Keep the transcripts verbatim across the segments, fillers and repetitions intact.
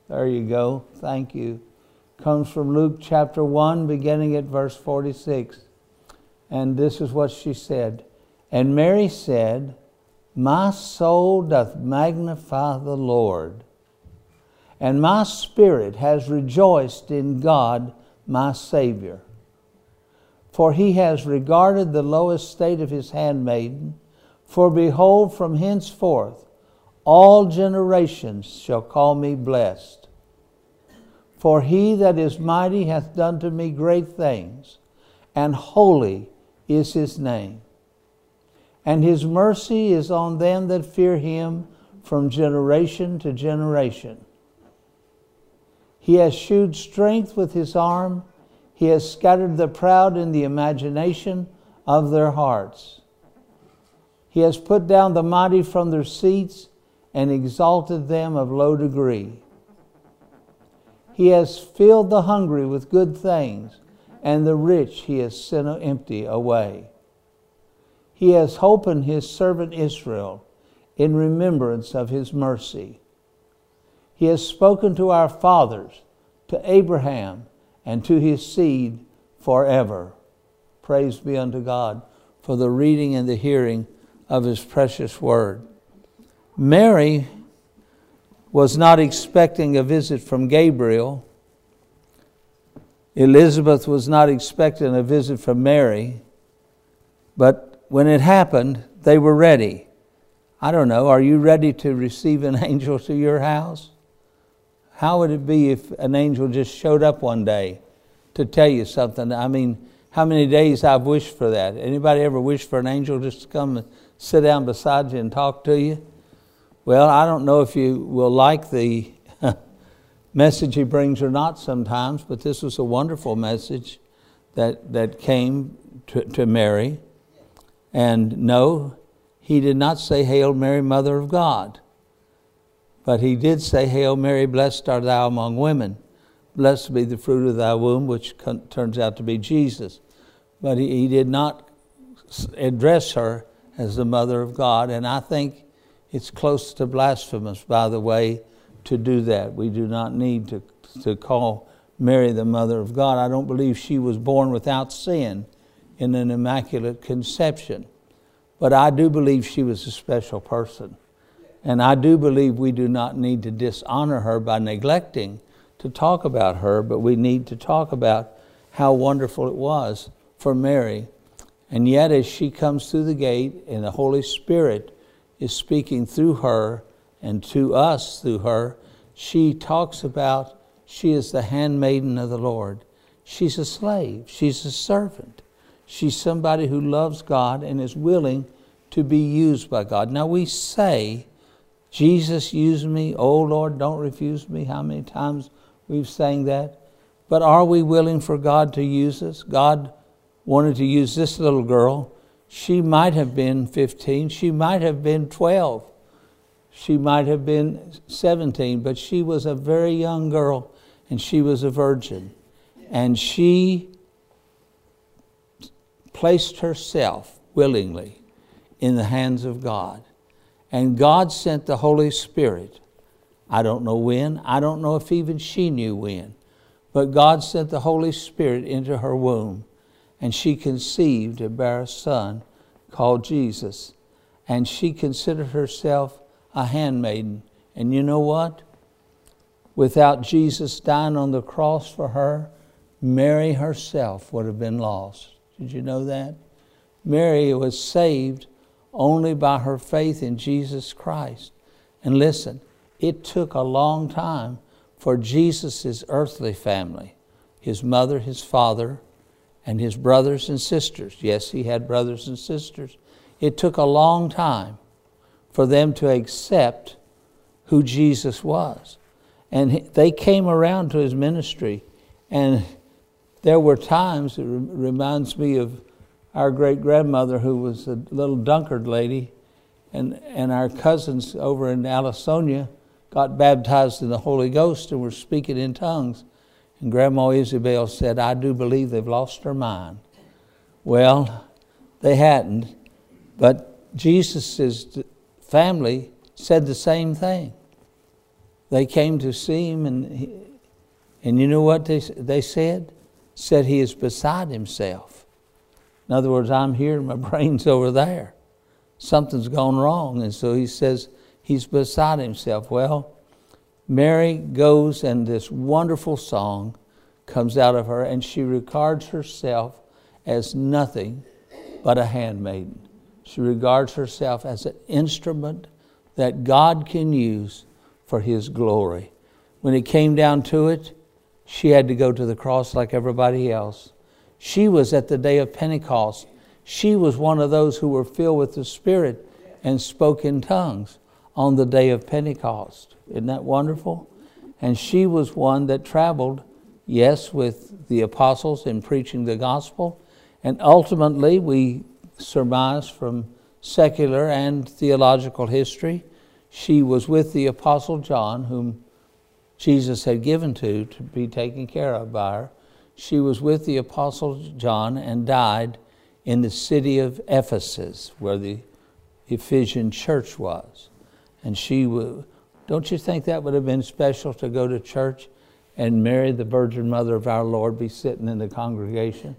There you go. Thank you. Comes from Luke chapter one, beginning at verse forty-six. And this is what she said. And Mary said, My soul doth magnify the Lord, and my spirit has rejoiced in God my Savior. For he has regarded the low estate of his handmaiden. For behold, from henceforth all generations shall call me blessed. For he that is mighty hath done to me great things, and holy is his name. And his mercy is on them that fear him from generation to generation. He has shewed strength with his arm. He has scattered the proud in the imagination of their hearts. He has put down the mighty from their seats and exalted them of low degree. He has filled the hungry with good things, and the rich he has sent empty away. He has holpen his servant Israel in remembrance of his mercy. He has spoken to our fathers, to Abraham, and to his seed forever. Praise be unto God for the reading and the hearing of his precious word. Mary was not expecting a visit from Gabriel. Elizabeth was not expecting a visit from Mary. But when it happened, they were ready. I don't know, are you ready to receive an angel to your house? How would it be if an angel just showed up one day to tell you something? I mean, how many days I've wished for that. Anybody ever wished for an angel just to come and sit down beside you and talk to you? Well, I don't know if you will like the message he brings or not sometimes, but this was a wonderful message that, that came to, to Mary. And no, he did not say, Hail Mary, Mother of God. But he did say, Hail Mary, blessed art thou among women. Blessed be the fruit of thy womb, which con- turns out to be Jesus. But he, he did not address her as the Mother of God. And I think it's close to blasphemous, by the way, to do that. We do not need to, to call Mary the Mother of God. I don't believe she was born without sin in an immaculate conception. But I do believe she was a special person. And I do believe we do not need to dishonor her by neglecting to talk about her, but we need to talk about how wonderful it was for Mary. And yet as she comes through the gate and the Holy Spirit is speaking through her and to us through her, she talks about she is the handmaiden of the Lord. She's a slave. She's a servant. She's somebody who loves God and is willing to be used by God. Now we say, Jesus, use me. Oh, Lord, don't refuse me. How many times we've sang that? But are we willing for God to use us? God wanted to use this little girl. She might have been fifteen. She might have been twelve. She might have been seventeen. But she was a very young girl, and she was a virgin. And she placed herself willingly in the hands of God. And God sent the Holy Spirit. I don't know when. I don't know if even she knew when. But God sent the Holy Spirit into her womb. And she conceived and bare a son called Jesus. And she considered herself a handmaiden. And you know what? Without Jesus dying on the cross for her, Mary herself would have been lost. Did you know that? Mary was saved only by her faith in Jesus Christ. And listen, it took a long time for Jesus' earthly family, his mother, his father, and his brothers and sisters. Yes, he had brothers and sisters. It took a long time for them to accept who Jesus was. And they came around to his ministry. And there were times, it reminds me of our great-grandmother who was a little Dunkard lady, and, and our cousins over in Allisonia got baptized in the Holy Ghost and were speaking in tongues. And Grandma Isabel said, I do believe they've lost their mind. Well, they hadn't, but Jesus' family said the same thing. they came to see him, and he, and you know what they, they said? Said he is beside himself. In other words, I'm here and my brain's over there. Something's gone wrong. And so he says he's beside himself. Well, Mary goes, and this wonderful song comes out of her, and she regards herself as nothing but a handmaiden. She regards herself as an instrument that God can use for his glory. When it came down to it, she had to go to the cross like everybody else. She was at the day of Pentecost. She was one of those who were filled with the Spirit and spoke in tongues on the day of Pentecost. Isn't that wonderful? And she was one that traveled, yes, with the apostles in preaching the gospel. And ultimately, we surmise from secular and theological history, she was with the Apostle John, whom Jesus had given to, to be taken care of by her. She was with the Apostle John and died in the city of Ephesus, where the Ephesian church was. And she would, don't you think that would have been special to go to church and Mary, the Virgin Mother of our Lord, be sitting in the congregation?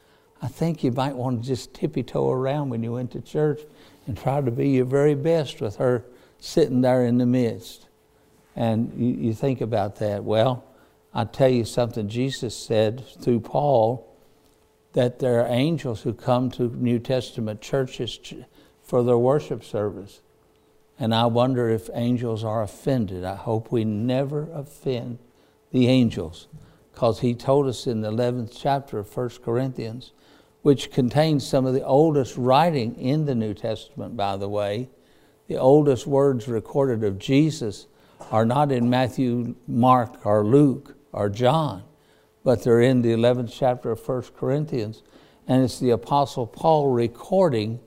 I think you might want to just tippy-toe around when you went to church and try to be your very best with her sitting there in the midst. And you, you think about that. Well, I'll tell you something. Jesus said through Paul that there are angels who come to New Testament churches for their worship service. And I wonder if angels are offended. I hope we never offend the angels, because he told us in the eleventh chapter of First Corinthians, which contains some of the oldest writing in the New Testament, by the way. The oldest words recorded of Jesus are not in Matthew, Mark, or Luke, or John, but they're in the eleventh chapter of First Corinthians. And it's the Apostle Paul recording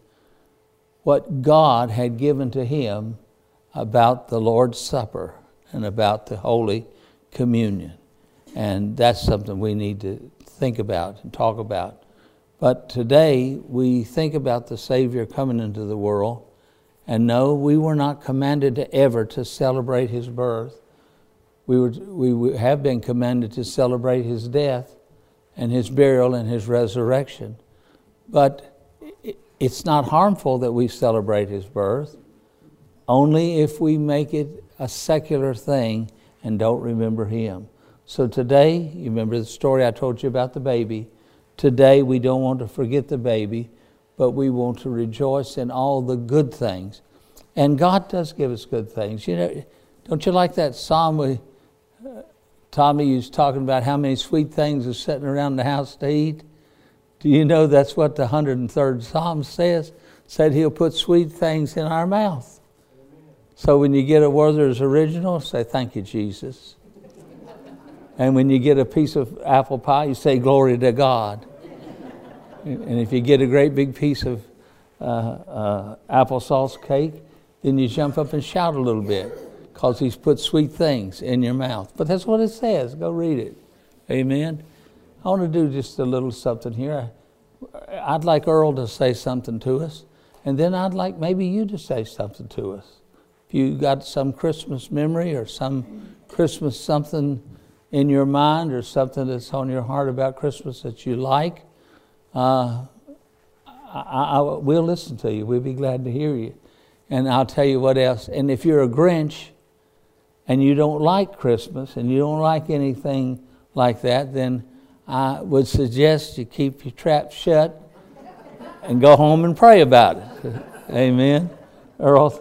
what God had given to him about the Lord's Supper and about the Holy Communion. And that's something we need to think about and talk about. But today we think about the Savior coming into the world, and no, we were not commanded to ever to celebrate his birth. We were, we have been commanded to celebrate his death and his burial and his resurrection. But it's not harmful that we celebrate his birth, only if we make it a secular thing and don't remember him. So today, you remember the story I told you about the baby. Today, we don't want to forget the baby, but we want to rejoice in all the good things. And God does give us good things. You know, don't you like that psalm we, uh, Tommy was talking about how many sweet things are sitting around the house to eat? Do you know that's what the one hundred third Psalm says? Said he'll put sweet things in our mouth. Amen. So when you get a Werther's Original, say, thank you, Jesus. And when you get a piece of apple pie, you say, glory to God. And if you get a great big piece of uh, uh, applesauce cake, then you jump up and shout a little bit, because he's put sweet things in your mouth. But that's what it says. Go read it. Amen. I want to do just a little something here. I'd like Earl to say something to us, and then I'd like maybe you to say something to us. If you got some Christmas memory or some Christmas something in your mind or something that's on your heart about Christmas that you like, uh, I, I, we'll listen to you. We'll be glad to hear you. And I'll tell you what else. And if you're a Grinch and you don't like Christmas and you don't like anything like that, then I would suggest you keep your trap shut and go home and pray about it. Amen. Earl?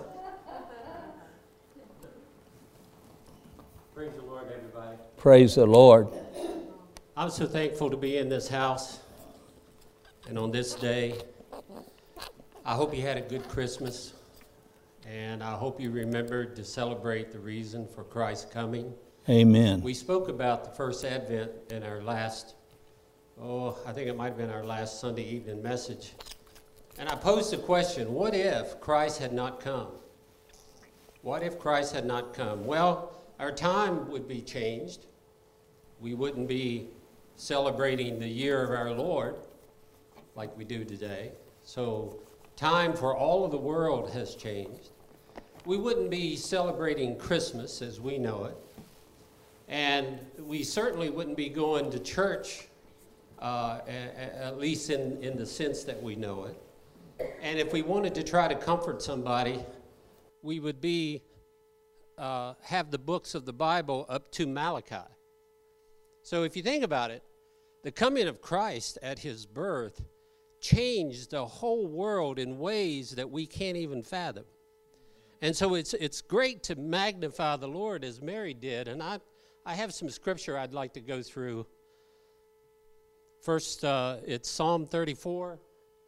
Praise the Lord, everybody. Praise the Lord. I'm so thankful to be in this house and on this day. I hope you had a good Christmas, and I hope you remembered to celebrate the reason for Christ's coming. Amen. We spoke about the first Advent in our last, oh, I think it might have been our last Sunday evening message. And I posed the question, what if Christ had not come? What if Christ had not come? Well, our time would be changed. We wouldn't be celebrating the year of our Lord like we do today. So time for all of the world has changed. we wouldn't be celebrating Christmas as we know it. And we certainly wouldn't be going to church, uh, a, a, at least in, in the sense that we know it. And if we wanted to try to comfort somebody, we would be uh, have the books of the Bible up to Malachi. So if you think about it, the coming of Christ at his birth changed the whole world in ways that we can't even fathom. And so it's it's great to magnify the Lord as Mary did. And I, I have some scripture I'd like to go through. First, uh, it's Psalm thirty-four.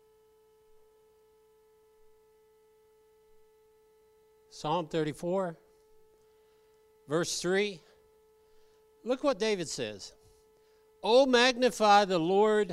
Psalm thirty-four, verse three. Look what David says. Oh, magnify the Lord.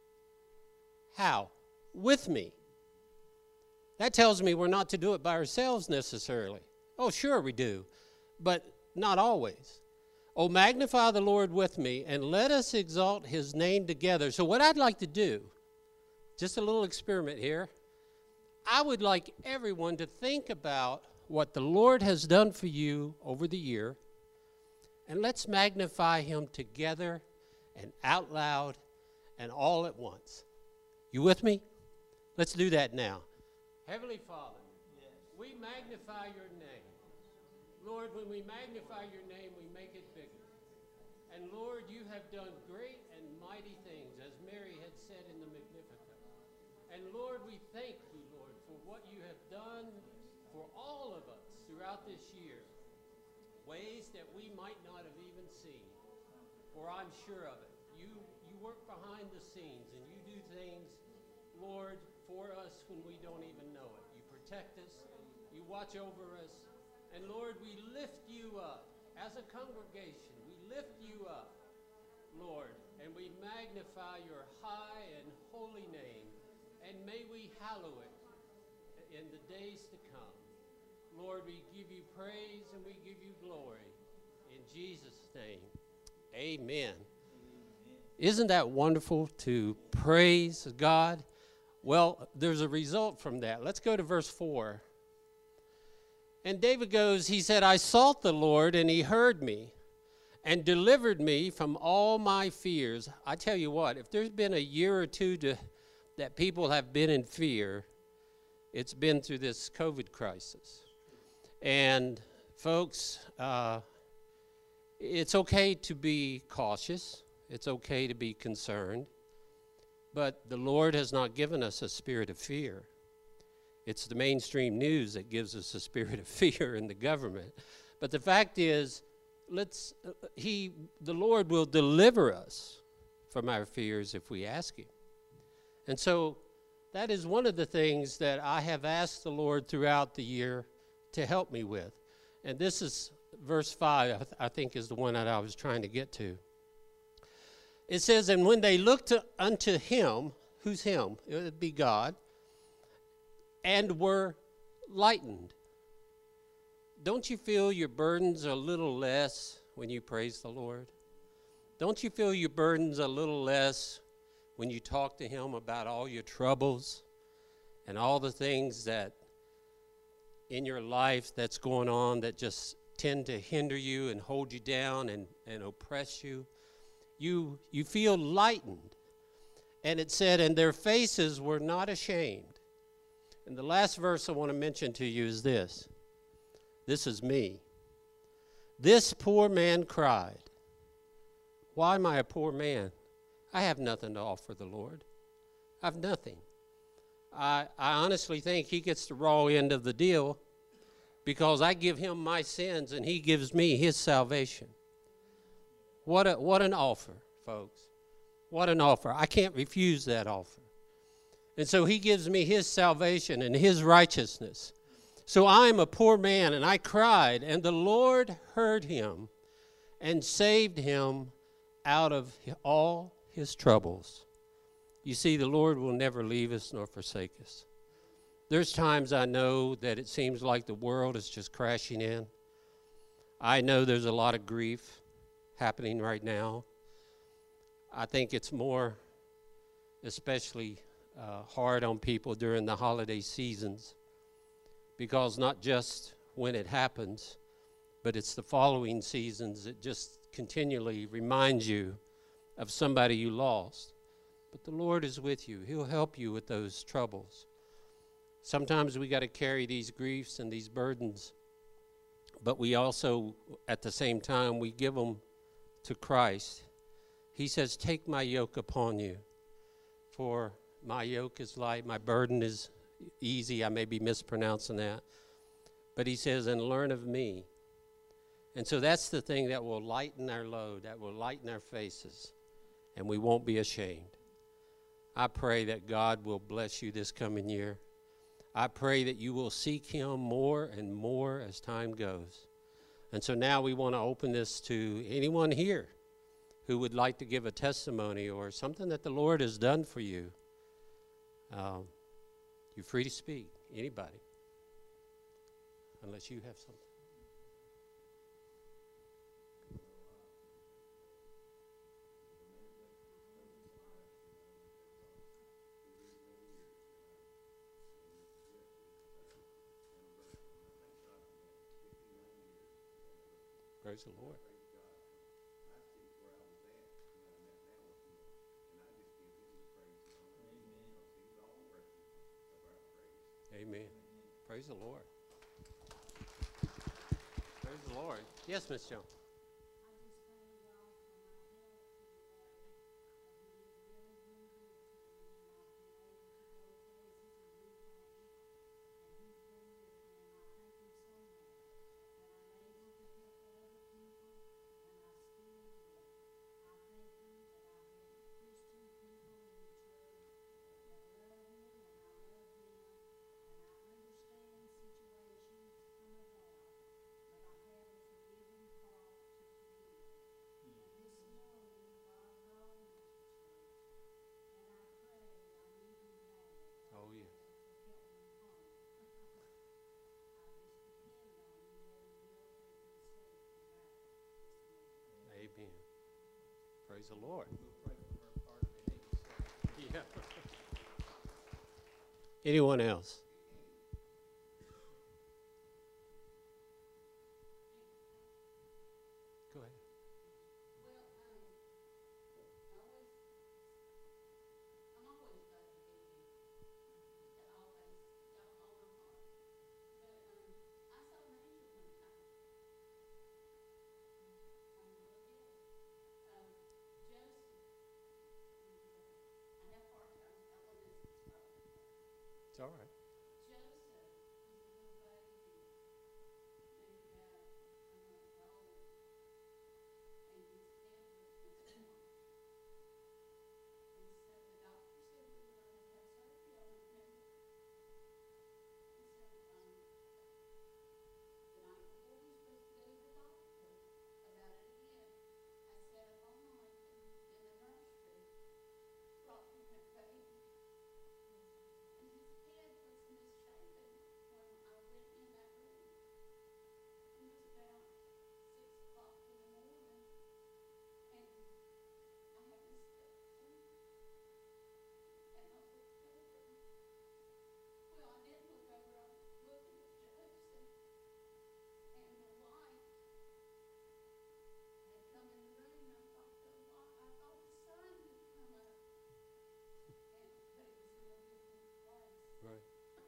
How? With me. That tells me we're not to do it by ourselves necessarily. Oh, sure we do, but not always. Oh, magnify the Lord with me, and let us exalt his name together. So what I'd like to do, just a little experiment here, I would like everyone to think about what the Lord has done for you over the year, and let's magnify him together and out loud and all at once. You with me? Let's do that now. Heavenly Father, yes, we magnify your name. Lord, when we magnify your name, we make it bigger. And Lord, you have done great and mighty things, as Mary had said in the Magnificat. And Lord, we thank you, Lord, for what you have done for all of us throughout this year, ways that we might not have even seen, for I'm sure of it. You, you work behind the scenes, and you do things, Lord, for us when we don't even know it. You protect us, you watch over us, and Lord, we lift you up. As a congregation, we lift you up, Lord, and we magnify your high and holy name, and may we hallow it in the days to come. Lord, we give you praise and we give you glory. In Jesus' name, amen. Isn't that wonderful to praise God? Well, there's a result from that. Let's go to verse four. And David goes, he said, I sought the Lord, and he heard me and delivered me from all my fears. I tell you what, if there's been a year or two to, that people have been in fear, it's been through this COVID crisis. And folks, uh, it's okay to be cautious. It's okay to be concerned. But the Lord has not given us a spirit of fear. It's the mainstream news that gives us a spirit of fear in the government. But the fact is, let's uh, he the Lord will deliver us from our fears if we ask him. And so that is one of the things that I have asked the Lord throughout the year to help me with. And this is verse five, I, th- I think is the one that I was trying to get to. It says, and when they looked to, unto him, who's him? It would be God, and were lightened. Don't you feel your burdens a little less when you praise the Lord? Don't you feel your burdens a little less when you talk to him about all your troubles and all the things that in your life that's going on that just tend to hinder you and hold you down and, and oppress you? You, you feel lightened. And it said, and their faces were not ashamed. And the last verse I want to mention to you is this. This is me. This poor man cried. Why am I a poor man? I have nothing to offer the Lord. I have nothing. I, I honestly think he gets the raw end of the deal because I give him my sins and he gives me his salvation. What a, what an offer, folks. What an offer. I can't refuse that offer. And so he gives me his salvation and his righteousness. So I'm a poor man, and I cried, and the Lord heard him and saved him out of all his troubles. You see, the Lord will never leave us nor forsake us. There's times I know that it seems like the world is just crashing in. I know there's a lot of grief happening right now. I think it's more especially uh, hard on people during the holiday seasons because not just when it happens, but it's the following seasons that just continually reminds you of somebody you lost. But the Lord is with you. He'll help you with those troubles. Sometimes we got to carry these griefs and these burdens, but we also, at the same time, we give them to Christ. He says, take my yoke upon you, for my yoke is light, my burden is easy. I may be mispronouncing that. But he says, and learn of me. And so that's the thing that will lighten our load, that will lighten our faces, and we won't be ashamed. I pray that God will bless you this coming year. I pray that you will seek him more and more as time goes. And so now we want to open this to anyone here who would like to give a testimony or something that the Lord has done for you. Um, you're free to speak, anybody, unless you have something. Praise the Lord. Amen. Praise the Lord. Praise the Lord. Yes, Miss Jones. Oh, yeah. Amen. Praise the Lord. Yeah. Anyone else? Go ahead. It's all right. Right.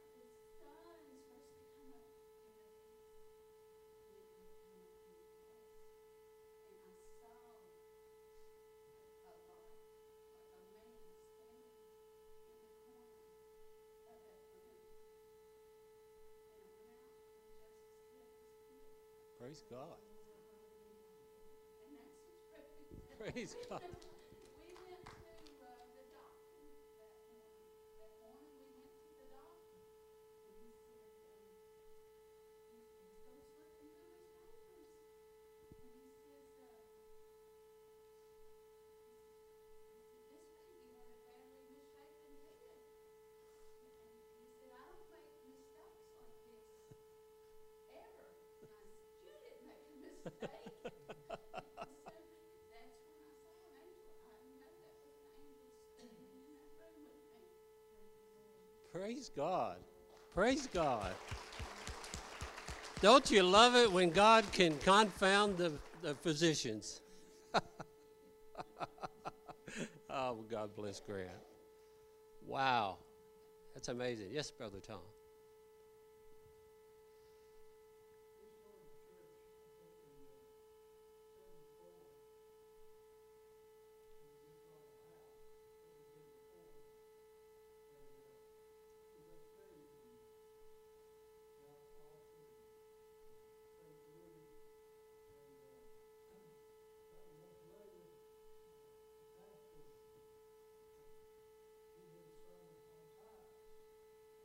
Praise God. Praise God. Praise God. Praise God. Don't you love it when God can confound the, the physicians? Oh, God bless Grant. Wow. That's amazing. Yes, Brother Tom.